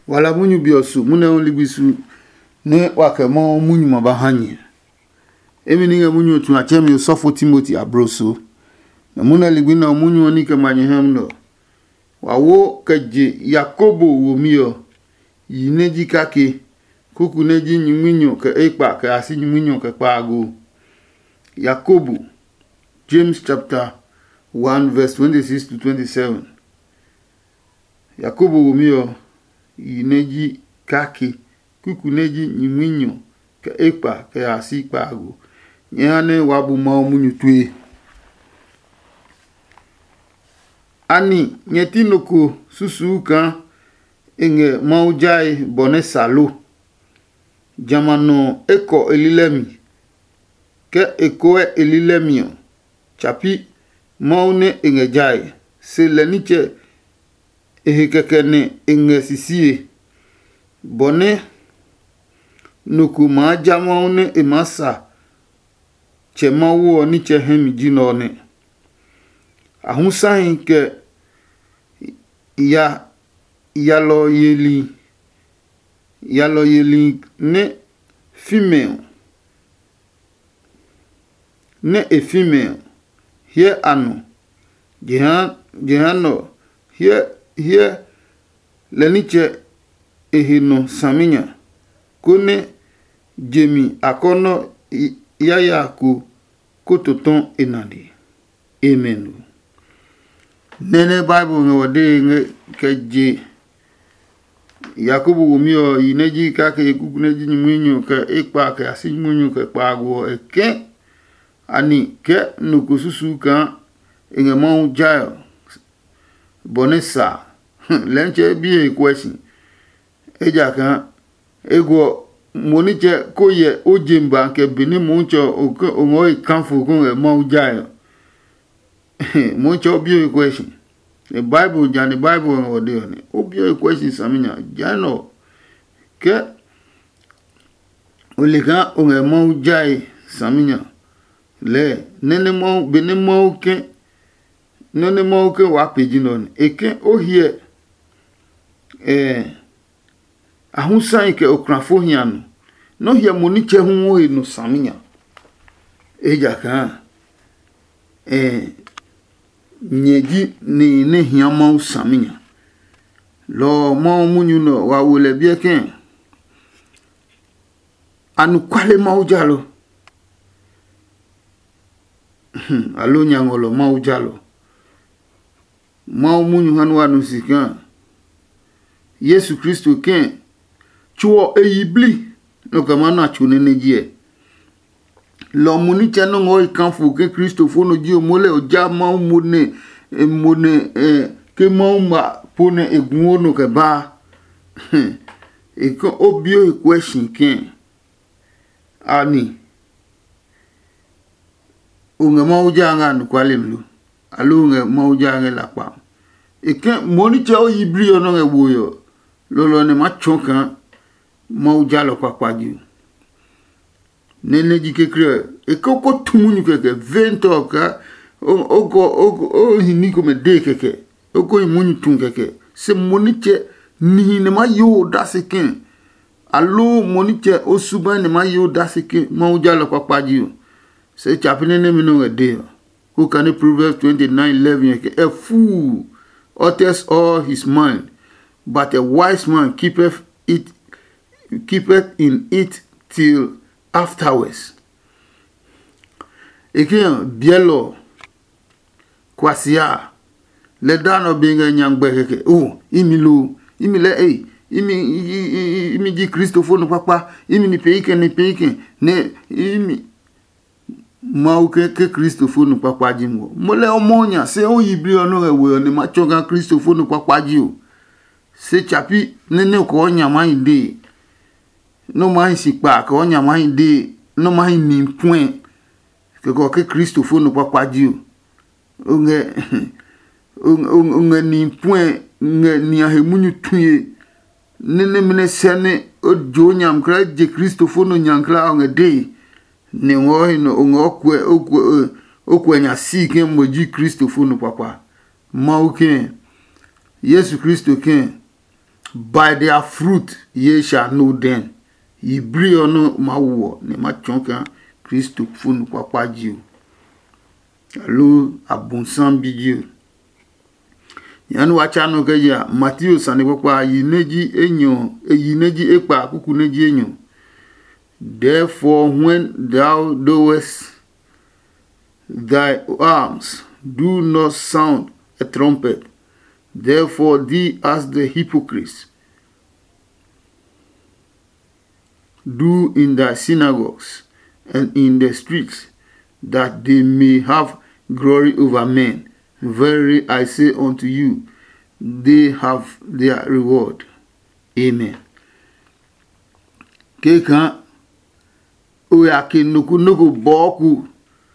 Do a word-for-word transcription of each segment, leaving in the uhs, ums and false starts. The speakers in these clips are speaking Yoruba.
wala munyu biosu mune only bisu ne wake mo munyu mabahanye emi ninge munyu tu achemi Osofo Timothy abroso na mune ligbina munyu oni ke manyehem no wawo keje Yakobo womio yineji kake kuku neji nyuminyo ke ekpa ke asi nyuminyo ke pago Yakobo James chapter one verse twenty-six to twenty-seven. Yakobo womio yineji kake kuku neji nyuminyo ke ekpa ke asi pago nyane wabu ma munyu tue ani nyetinoko susu kan enge maujai bone salo jamano eko elilemi ke eko elilemi chapi maune enge jai se leniche ehekekene enge sisie bone nuku ma jamaune emasa chemawo ni chehemi jinone ahunsahin ke ya yalo yeli yalo yeli ne female ne a female here anu jehan jehano here here leniche ehino saminya kone jemi akono yaya ku kototon enadi amen. Nene Bible ngode nge keje Yakobo womio yineji kake kuku neji nyuminyo ke ekpa ke asi nyuminyo ke pago eke ani ke nukususu kan enge mau jayo bonesa lenche bi question eja kan ego moniche koye ojemba ke bini muncho ongo ikanfu kun mau jayo muncho bi question. The Bible jan the Bible ngode oni obio question saminya jano ke oliga onge mau jai saminya le nene mau bene mau ke nene mau ke wa pejinon eke ohie eh ahunsan ke okrafo hianu no hia moniche hu o no saminya eja kan eh nyeji ni ne hiama saminya lo mo munyu no wa wole bie ken anu kwale maujalo alo nyangolo maujalo ma munyu hanu anu sikan Yesu Kristo ken chuo eyibli no kama na chunene jie lo muni chano ngoi kanfu ke Kristo fono jio mole oja ma mone mone eh, ke ma ma pone eguono ke ba e ko obio e question ken ani unga ma uja nganu kwalimlu alunga ma uja nge lapa e ken moni chao yibri ono nge buyo lolo ne ma chonkan ma uja lo kwa kwaju nene jike kre e koko tumunyu keke vento ka oko oko o hiniko me de keke oko imunyu tun keke se moniche ni ne ma yo daseken alo moniche osuba ne ma yo daseken ma ujalo kwa kwaji se chapine ne mino de who can Proverbs twenty-nine eleven ke a fool utters all his mind but a wise man keepeth it keepeth in it till afterwards. Eken bielo kwasia le dano binga nyangbe keke oh imilu imile eh imi imi di Christophe no papa imi ni peike ni peike ne imi mauke ke Christophe no papa jimo mole omonya se o yibri ono ewe ni machoga Christophe no papa jiu se chapi nene ko onya man de no man sipa ko onya man de no man ni point ke ko ke Christophe no papa jiu onge onge ni point nge ni ahemunyu tuye nene mene sene ojo nyamkra je Christophe no nyankra onge de ne wo no onge okwe okwe okwe nya sike moji Christophe no papa mauke Yesu Kristo ken By their fruit ye shall know them. Ye bri ono ma wo ne ma chonka Christo funu papa jiu. Allo abonsan bidieu. Yan wachano ke ya Matthew sane papa yineji enyo e yineji ekpa kuku neji enyo. Therefore when thou doest thy arms, do not sound a trumpet. Therefore thee as the hypocrites do in thy synagogues and in the streets, that they may have glory over men. Verily I say unto you, they have their reward. Amen. Keka oyake nuku nuku boku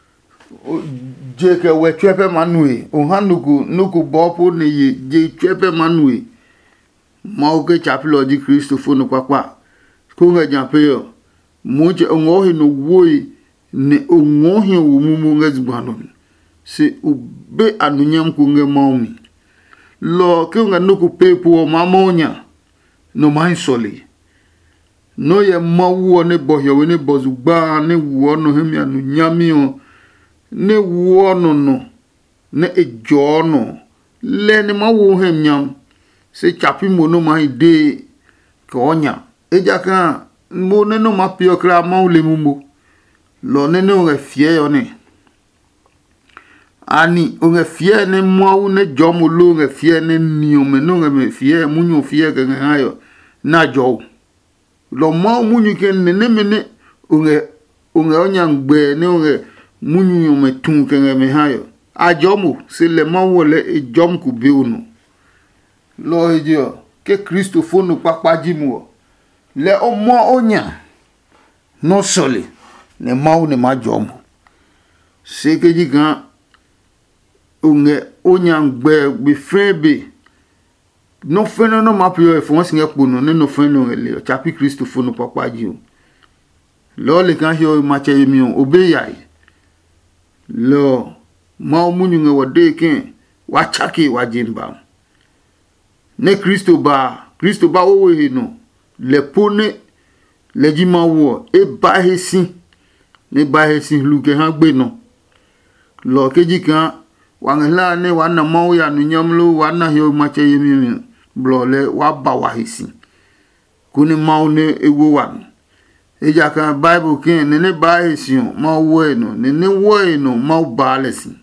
jeke we trepe manue ohanuku nuku bopu ne ye je trepe manue mauke chapelo di Kristo fonu kwakwa kunga jampeyo moche ongohi no woi ne ongohi wo mumu ngezgbano se ube anunyam kunge maumi lo kunga nuku pepo mamonya no maisoli no ye mawo ne bohyo ne bozugba ne wo no hemi anunyami o ne wo no no ne ejo no le ne mawo hemnyam se chapi mono mai de konya ejaka mo ne no mapio kra maule mumo lo ne no refie yo ne ani o refie ne mo ne jomo lo refie ne niome no me fie munyo fie ke ngayo na jo lo mo munyu ke ne ne mene unge unge onyangbe ne unge munyu me tun ke me hayo ajomo se le mawo le ejom ku be unu lo ejo ke Kristo fonu papa jimu le omo onya no sole ne mawo ne majomo se ke jigan unge onyangbe be frebe no feno no mapio e fon singe pono ne no feno le chapi Kristo fonu papa jiu lo le kan hio mache yemi obeyai lo ma munyu nge wode ken wa chaki wa jimba ne Kristo ba Kristo ba wo he no le pone le jima wo e ba hesi ne ba hesi lu ke han gbe no lo keji kan wa ngela ne wa na ma ya nu nyamlo wa na hio mache yemi blo le wa ba wa hesi kuni ma ne ewo wa eja kan Bible ken ne ne ba hesi ma wo eno ne ne wo eno ma ba lesi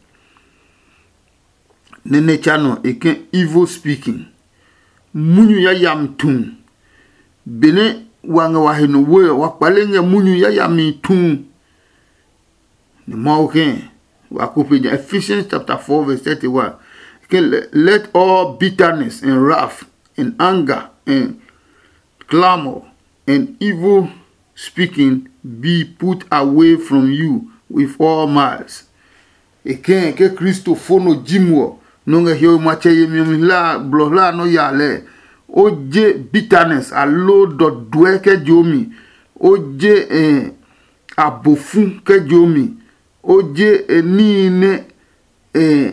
ne ne chano e ken evil speaking munyu ya yam tun bene wanga wa heno wo wa palenga munyu ya yam tun ne ma ken wa kope Ephesians chapter four verse thirty-one. Okay, let all bitterness and wrath and anger and clamor and evil speaking be put away from you with all malice. Eken ke Kristo fono jimwo nonga hio mache yemi la blola no yale oje bitterness alo do dwe ke jomi oje eh abofu ke jomi oje ni ne eh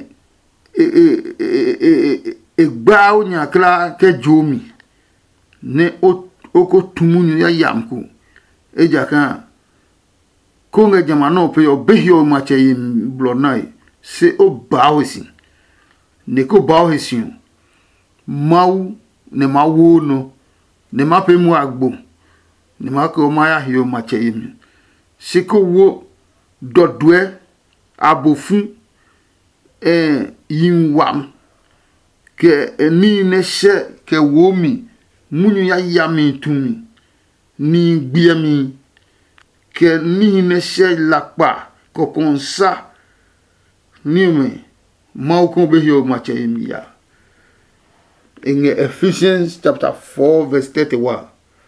egba onya kla ke jomi ne oko tumunyu ya yamku ejaka konga jamano pe obehio mache yim blonai se o bawesi ne ko bawesi mau ne mawo no ne mape mu agbo ne mako maya hio mache yim se ko wo dodwe abofu eh yinwam ke ni ne she ke womi munyu ya yami tumi ni gbiami ke ni ne she lakpa ko konsa ni me mau ko be hio mache yimia in Ephesians chapter four verse thirty-one.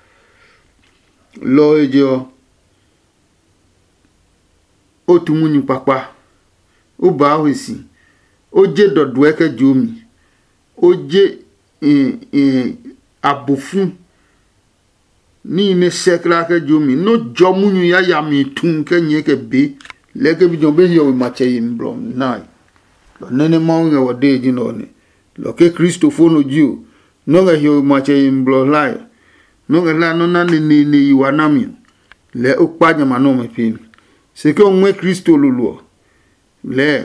Lojo otumunyu papa o ba hwesi oje dodo eke jomi oje eh eh abofu ni ne sekla ke jomi no jomunyu ya ya mi tun ke nye ke be leke bi jombe hio mache yimblom nai lo nene maunga wade jino ne lo ke Kristo fono jiu no ga hiyo mache imblo lai no ga la no na ni ni wanami le okpanya mano me pin se ke onwe Kristo lulu le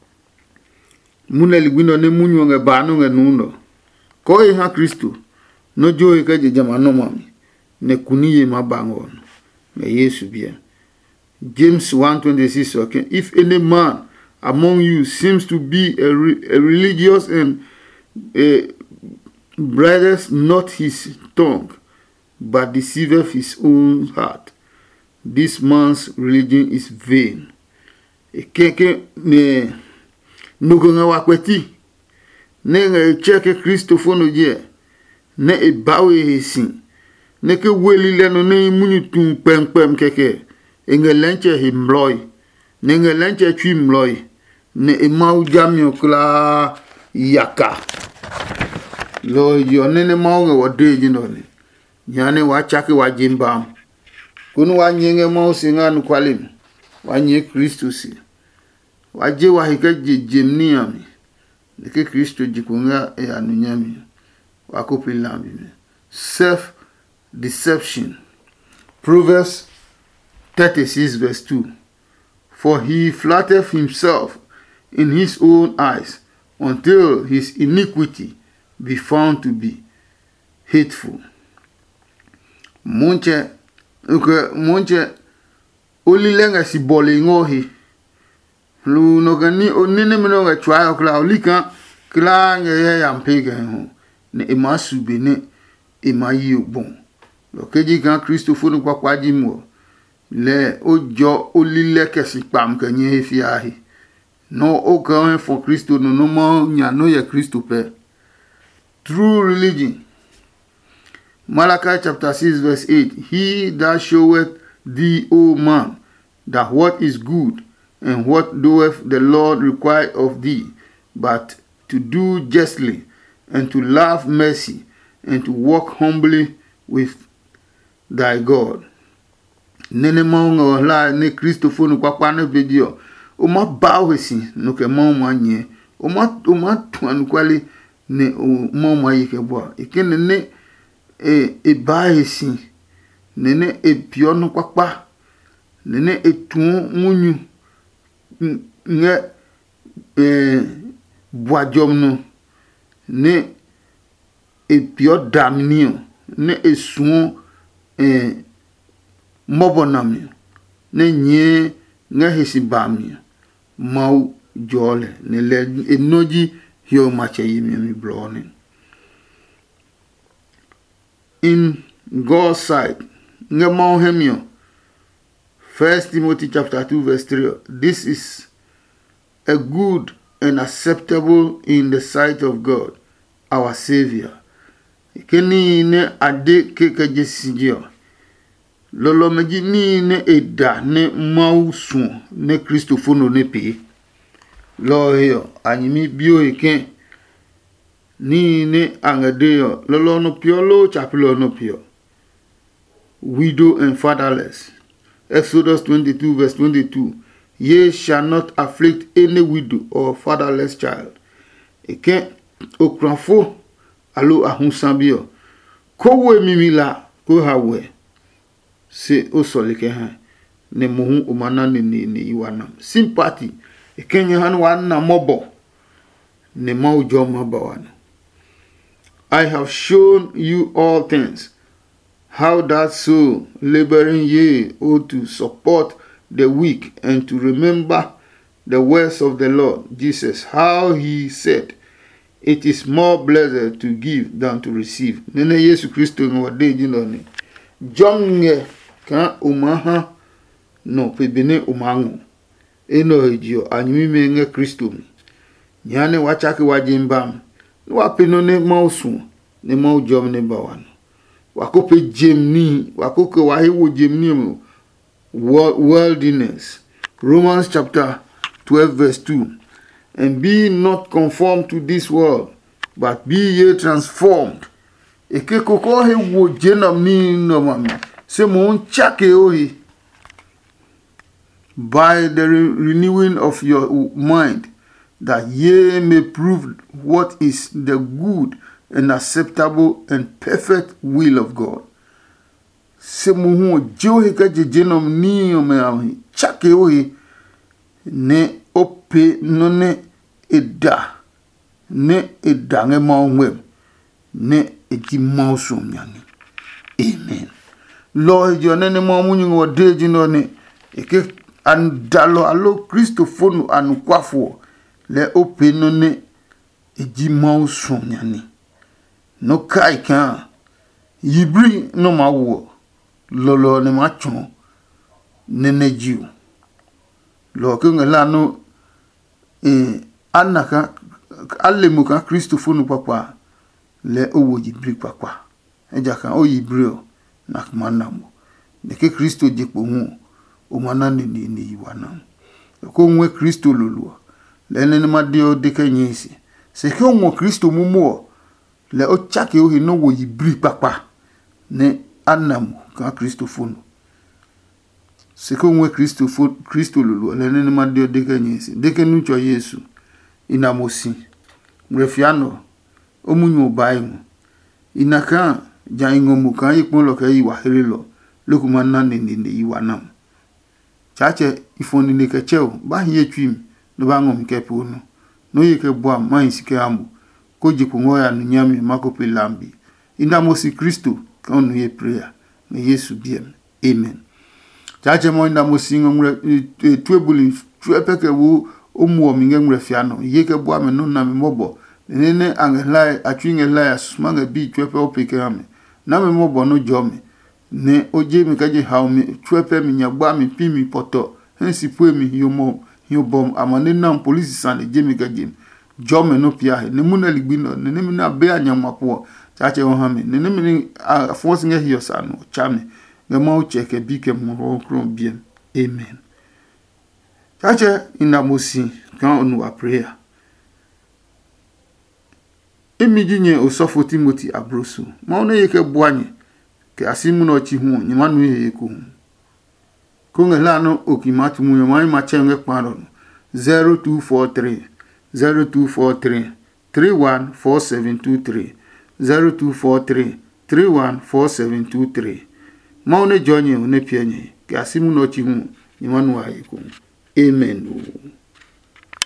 muna ligwino ne munyo nga banu nga nuno ko e ha Kristo no joy ka je jamano mami ne kuniye mabango me Yesu bia James one twenty-six okay, if any man among you seems to be a, re, a religious and a bridles not his tongue but deceiveth his own heart, this man's religion is vain. E keke ne nugunga wakweti ne nga cheke Kristo fono je ne e bawe hesin ne ke weli leno ne muni tum pem pem keke e nga lenche himloy ne nga lenche twi mloy ne e mau jamyo kla yaka lo yo ne ne mau nga wade jino ne nyane wa chake wa jimbam kunu wa nyenge mau singa nu kwalim wa nye Kristo si waje wa hika jemni ami ke Kristo jikunga e anunyami wa kopilambi self deception. Proverbs thirty-six verse two, for he flattereth himself in his own eyes until his iniquity be found to be hateful. Monche uke monche olilenga si bole ngohi lu no gani onene meno ga chwa kla olika kla nge ya mpege ho ne emasu bene emayi bon lo keji kan Kristo funu kwa kwaji mo le ojo olile kesi pam kenye fi ahi no o kan for Kristo no no mo nya no ye Kristo pe. True religion, Malachi chapter six verse eight, he that showeth thee, O man, that what is good and what doeth the Lord require of thee, but to do justly and to love mercy and to walk humbly with thy God. Nene maunga la ne Kristo funu kwa kwa ne video o ma bawesi no ke maunga nye o ma o ma tuan kwali ne o maunga yike bo ikene ne e e baesi nene e piono kwa kwa nene e tun munyu nge e boajom no ne e pio damnio ne e suon e mobonami ne nye nga hesi bami mau jole ne le enoji hio mache yimi mi blone. In God's sight, nga mau hemio First Timothy chapter two verse three, this is a good and acceptable in the sight of God our Savior. Keni ne ade keke jesinjio lolo meji ni ne eda ne mausu ne Kristo fono ne pe lo yo anyimi bio eken ni ne angadeyo lolo no pio lo chapilo no pio widow and fatherless. Exodus twenty-two verse twenty-two, ye shall not afflict any widow or fatherless child. Eken okranfo alo ahunsambio kowe mimila ko hawe se o solike ha ne mohu omana ne ne iwana sympathy ekenya han wana mobo ne maujo mabawana. I have shown you all things, how that so laboring ye ought to support the weak and to remember the words of the Lord Jesus, how he said, it is more blessed to give than to receive. Nene Yesu Kristo ngwade jino ni jonge ka umaha no pebene umangu eno ejio anyimi nge Kristo mi nyane wachake wajimbam wapeno ne mausu ne mau jom ne bawan wakope jemni wakoke wahiwo jemni worldliness. Romans chapter twelve verse two, and be not conformed to this world, but be ye transformed. Eke koko he wo jenam ni no mami se mo chake ohi by the re renewing of your mind, that ye may prove what is the good and acceptable and perfect will of God. Se mu hu jo he ka jejenom ni o me ahi chake o he ne ope no ne eda ne eda nge ma onwe ne edi ma osum nyani. Amen. Lord jo ne ne ma munyu wo deji no ne eke andalo alo Christopher anu kwafo le ope no ne edi ma osum nyani. No kai kan yibri no ma wo lolo ne machon nene jiu lo ke ngala no eh anaka allemuka Christopher no papa le owo yibri papa eja kan o yibri o na manamo ne ke Christo jepo hu o manane ni ni yiwana ko nwe Christo lolo le ne ma de o de kenyisi se ke onwo Christo mumo le o chake o hi no wo yibri papa ne anamu ka Christopher no se ko nwe Christopher Christo lulu le ne ma de de kenyisi de ke nu cho Yesu inamosi mrefiano omunyu bai mu inaka jaingo mu kan ipon lo ke iwa herelo lokuma na ne ne iwa nam chache ifoni ne ke cheo ba ye twim no ba ngom ke pu no no ye ke bua man sike amu ko jipo ngoya no nyame makope lambi inamosi Christo kan ye prayer na Yesu biem. Amen. Chache mo nda mo singo ngre twebuli twepeke wo omu o minge ngre fiano yeke bo ame no na me mobo nene angela atwinge la asmanga bi twepe opeke ame na me mobo no jome ne oje mi kaje hawo mi twepe mi nyagba mi pimi poto hensi pu mi yomo yobom amane na police sande je mi kaje jome no pia ne muna ligbino ne mi na be anyamapo chache wo hame ne ne mi force nge hiyo sano chame ngema o cheke bike mo kron bien. Amen. Chache inamosi kan onu a prayer imijinye osofo Timothy Abroso ma ona yeke boanye ke asimu no chi hu nyimanu ye ko ko ngela no okimatu mu yoma ma chenge kparo zero two four three zero two four three three one four seven two three zero two four three three one four seven two three ma ona jonye one pienye ke asimu no chi hu nyimanu ye ko. Amen.